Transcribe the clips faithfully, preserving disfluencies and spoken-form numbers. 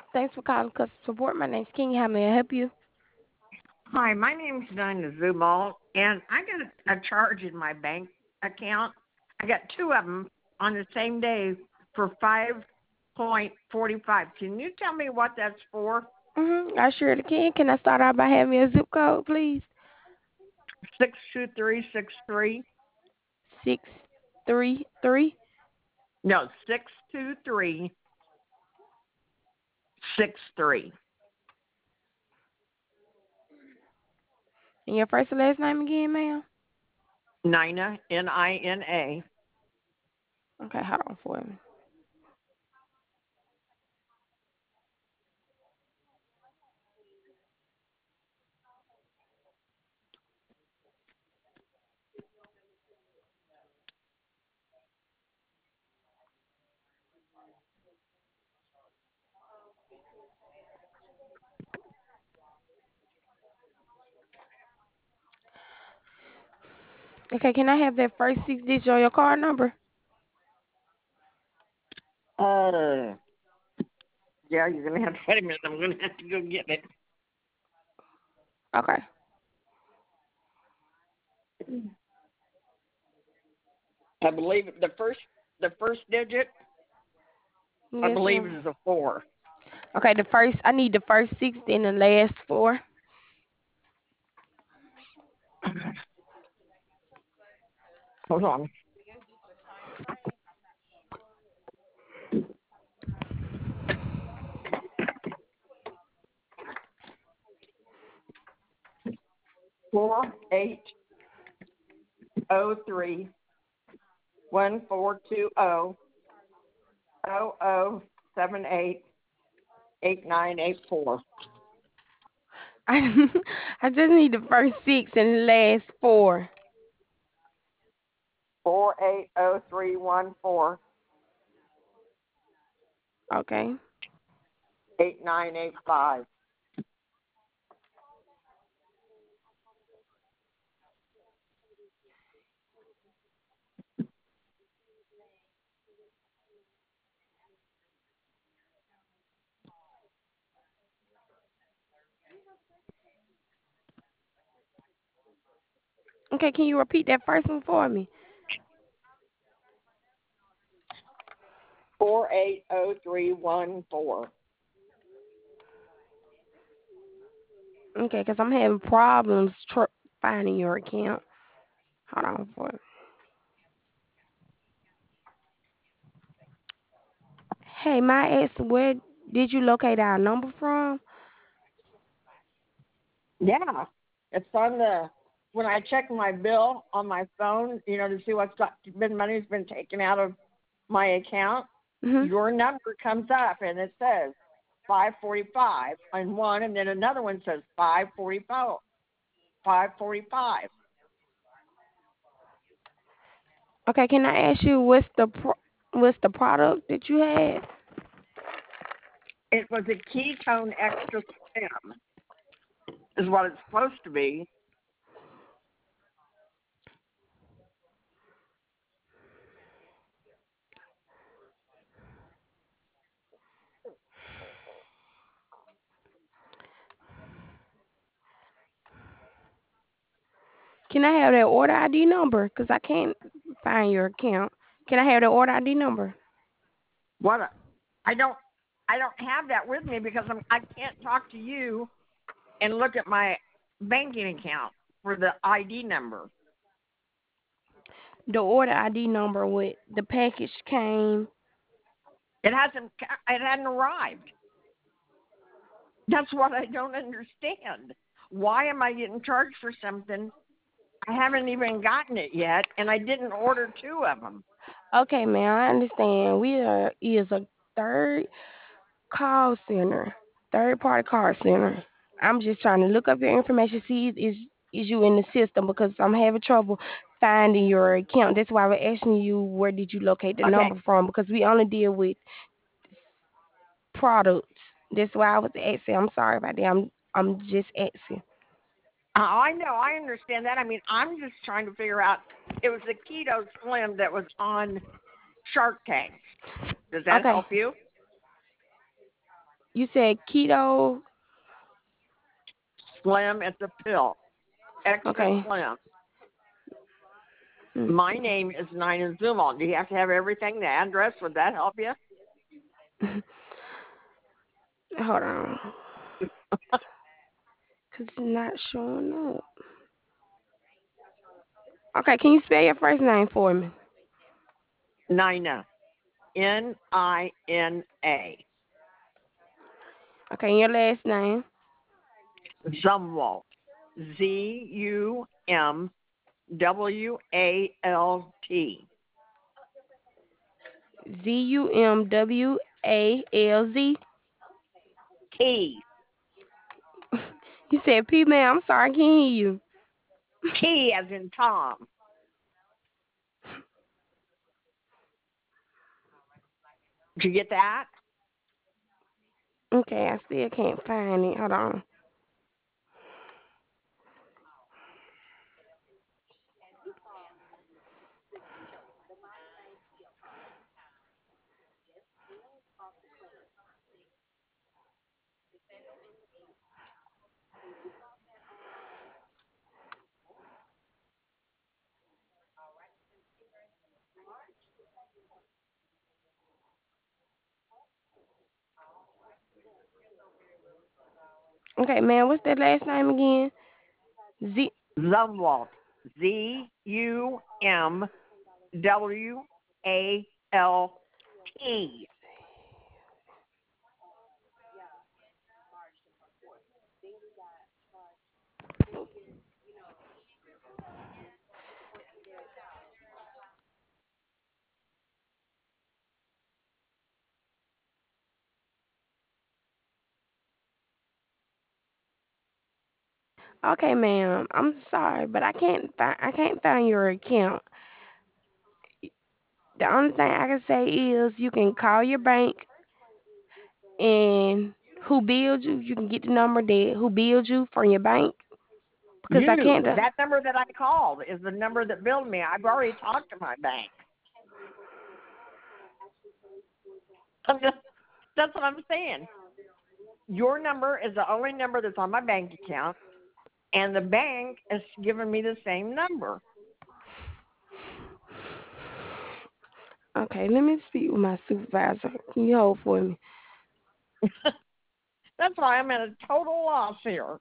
Thanks for calling customer support. My name's King. How may I help you? Hi, my name's Dinah Zubal, and I got a charge in my bank account. I got two of them on the same day for five point forty five. Can you tell me what that's for? Mm-hmm. I surely can. Can I start out by having your zip code, please? Six two three six three. Six three three. No, six two three six three. And your first and last name again, ma'am? Nina N I N A. Okay, hold on for me. Okay, can I have that first six digits on your card number? Uh, yeah, you're gonna have to wait a minute. I'm gonna have to go get it. Okay. I believe the first the first digit I Yes, believe ma'am. is a four. Okay, the first I need the first six and the last four. Hold on. Four eight oh three one four two oh oh oh seven eight eight nine eight four. I I just need the first six and the last four. Four eight oh three one four Okay. eight nine eight five. Okay, can you repeat that first one for me? Four eight oh three one four. Okay, because I'm having problems tr- finding your account. Hold on for it. Hey, my ex, where did you locate our number from? Yeah. It's on the when I check my bill on my phone, you know, to see what's got been money's been taken out of my account, Mhm. your number comes up and it says five forty five on one, and then another one says five forty five five forty five. Okay, can I ask you what's the pro- what's the product that you had? It was a ketone extra slim, is what it's supposed to be. Can I have that order I D number? Cause I can't find your account. Can I have the order I D number? What a, I don't I don't have that with me because I'm I can't talk to you and look at my banking account for the I D number. The order I D number with the package came. It hasn't it hadn't arrived. That's what I don't understand. Why am I getting charged for something I haven't even gotten it yet, and I didn't order two of them? Okay, man, I understand. We are is a third call center, third party call center. I'm just trying to look up your information, see is is you in the system because I'm having trouble finding your account. That's why we're asking you where did you locate the Okay, number from because we only deal with products. That's why I was asking. I'm sorry about that. I'm I'm just asking. uh, I know, I understand that. I mean, I'm just trying to figure out. It was the keto slim that was on Shark Tank. Does that Okay. help you? You said keto. Slim, it's a pill. Extra Okay. slim. Hmm. My name is Nina Zumal. Do you have to have everything? The address? Would that help you? Hold on. Cause it's not showing up. Okay, can you spell your first name for me? Nina. N I N A. Okay, and your last name? Zumwalt. Z U M W A L T. Z U M W A L Z. T. You said P man, I'm sorry, I can't hear you. T as in Tom. Did you get that? Okay, I still can't find it. Hold on. Okay, man, what's that last name again? Z. Zumwalt. Z U M W A L T. Okay, ma'am, I'm sorry, but I can't find I can't find your account. The only thing I can say is you can call your bank and who billed you. You can get the number that who billed you from your bank because I You. can't. do- That number that I called is the number that billed me. I've already talked to my bank. I'm just, that's what I'm saying. Your number is the only number that's on my bank account, and the bank has given me the same number. Okay, let me speak with my supervisor. Can you hold for me? That's why I'm at a total loss here.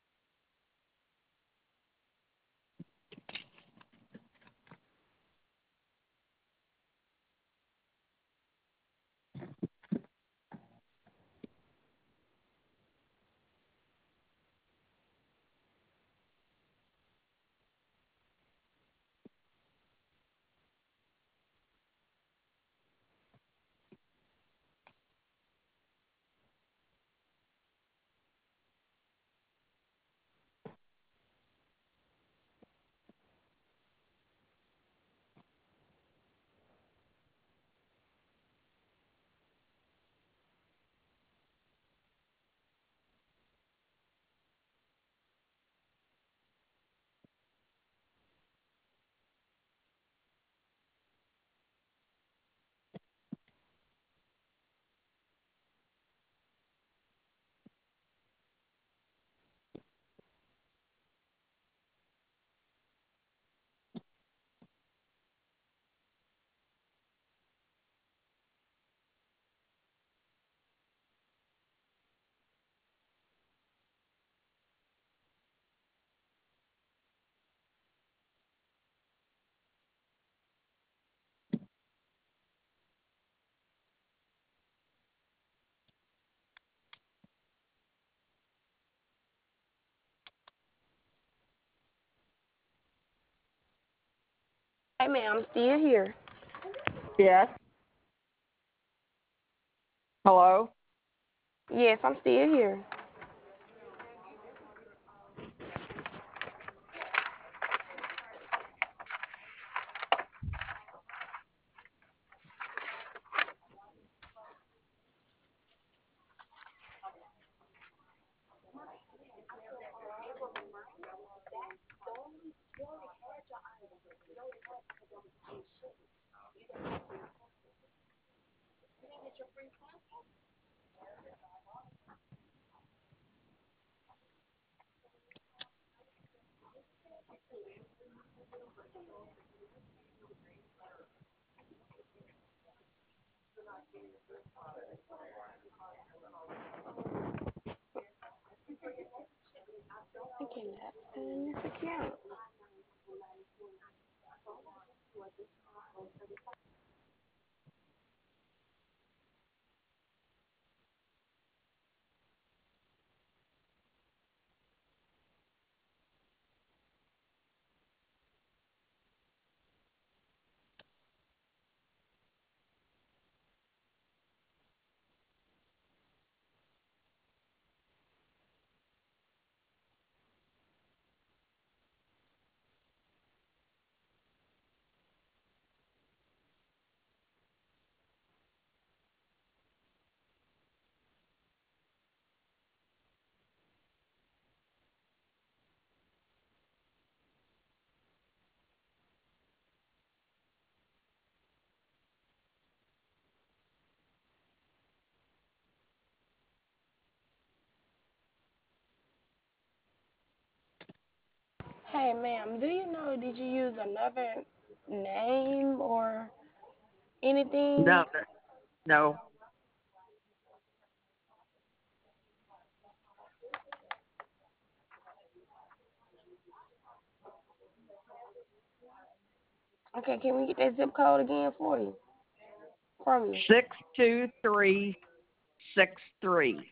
Hey, ma'am, I'm still here. Yes. Hello? Yes, I'm still here. I cannot find this account. Hey, ma'am, do you know, did you use another name or anything? No, no. Okay, can we get that zip code again for you? From you. Six two three six three.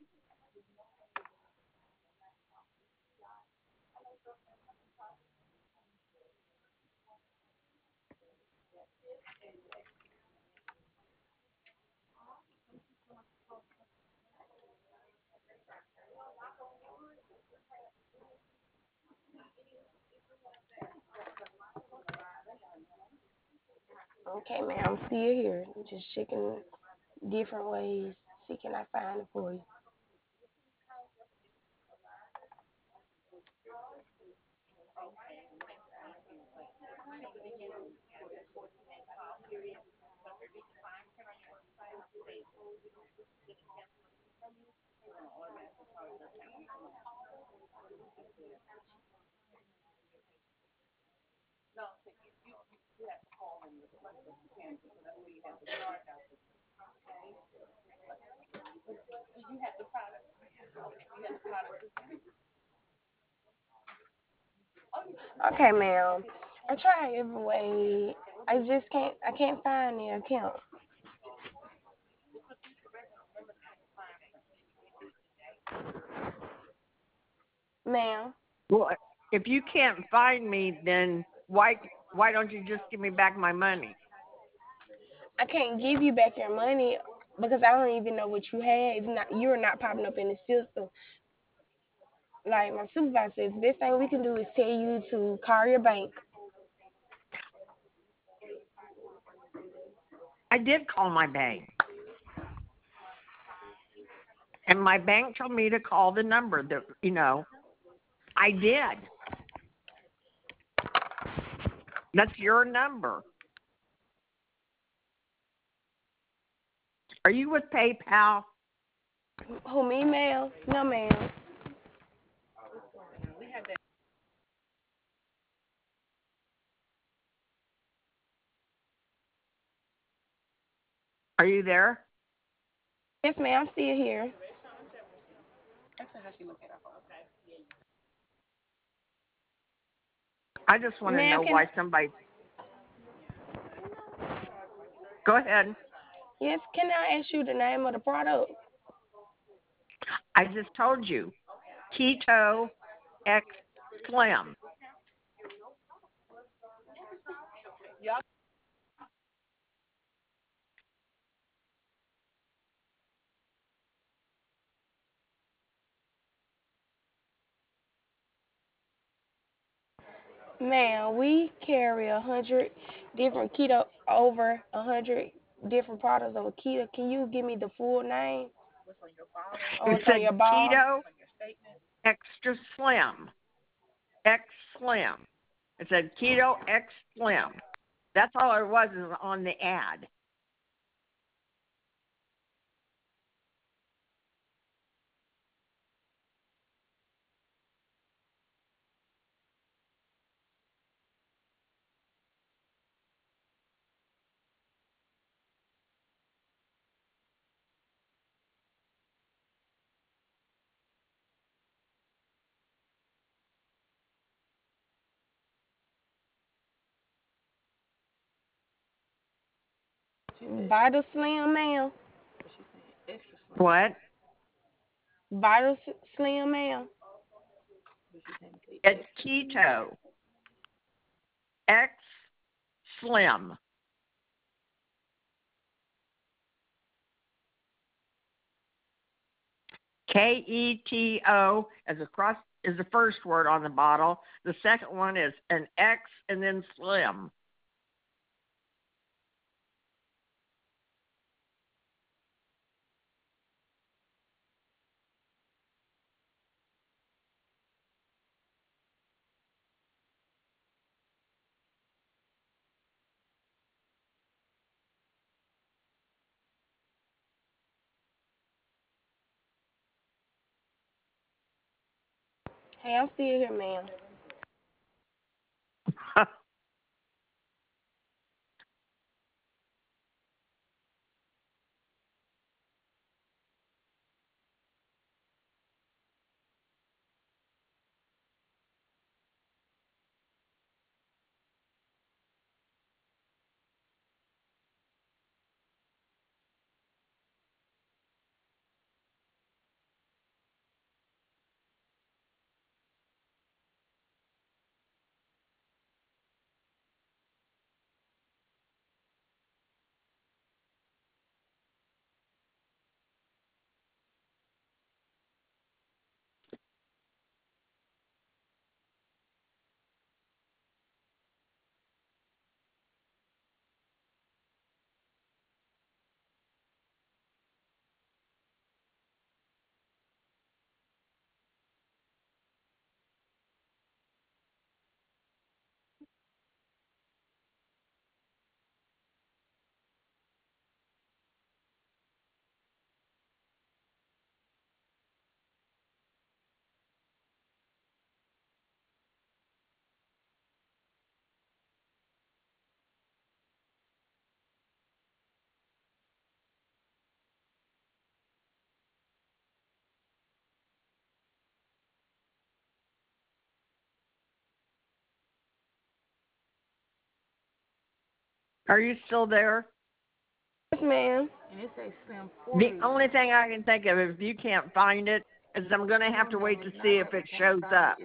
Okay, ma'am, I'm still here. I'm just checking different ways. See, can I find it for you? Okay, ma'am. I tried every way. I just can't. I can't find the account, ma'am. Well, if you can't find me, then why why don't you just give me back my money? I can't give you back your money because I don't even know what you had. It's not. You're not popping up in the system. Like my supervisor says, the best thing we can do is tell you to call your bank. I did call my bank, and my bank told me to call the number that you know. I did. That's your number. Are you with PayPal? Whom email? No, ma'am. Are you there? Yes, ma'am. I'm still here, I just want to ma'am. know Can I? why somebody. Go ahead. Yes, can I ask you the name of the product? I just told you. Keto X Slim. Man, we carry a hundred different keto, over a hundred different products of keto. Can you give me the full name? Oh, It it's on said your bar. Keto Extra Slim. X Slim. It said Keto X Slim. That's all it was is on the ad. Vital Slim, ma'am. What? Vital S- Slim, ma'am. It's keto. X Slim. K E T O as across is the first word on the bottle. The second one is an X and then slim. Hey, I'm still here, ma'am. Are you still there? Yes, ma'am. The only thing I can think of, if you can't find it, is I'm going to have to wait to see if it shows up.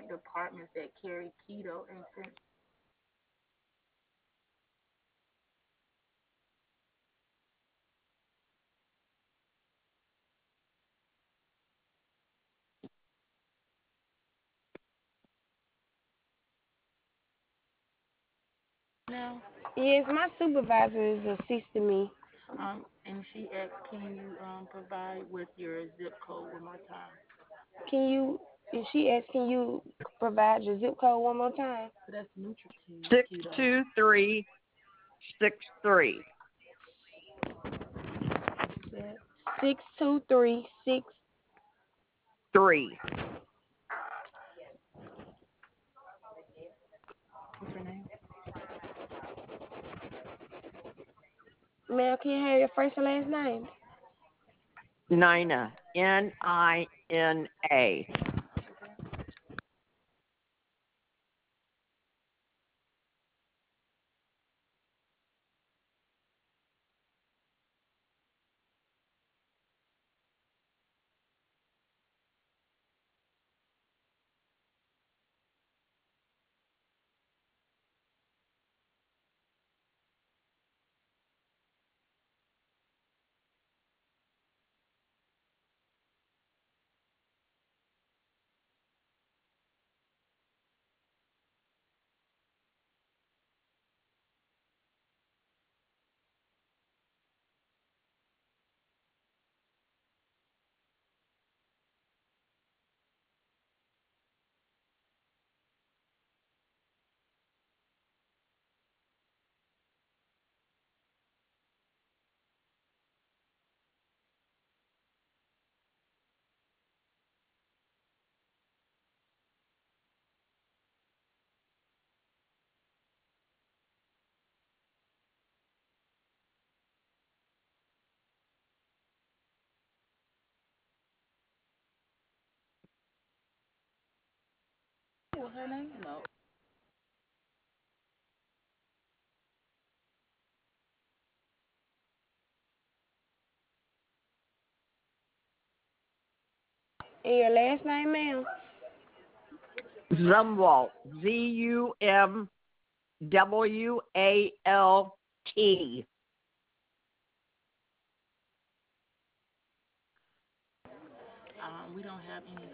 Yes, my supervisor is assisting me. Can you, if she asks, can you provide your zip code one more time? Six two three six three Six two three six. three. Ma'am, can you have your first and last name? Nina. N I N A. And your last name, ma'am? Zumwalt. Z U M W A L T. Um, we don't have any.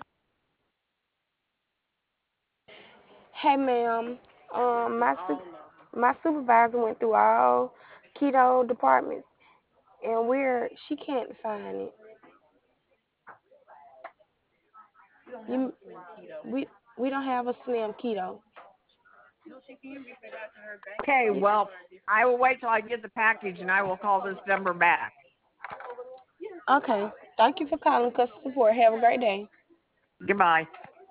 Hey, ma'am. Um, my su- my supervisor went through all keto departments, and we're she can't find it. You, we we don't have a slim keto. Okay, well, I will wait till I get the package and I will call this number back. Okay. Thank you for calling customer support. Have a great day. Goodbye.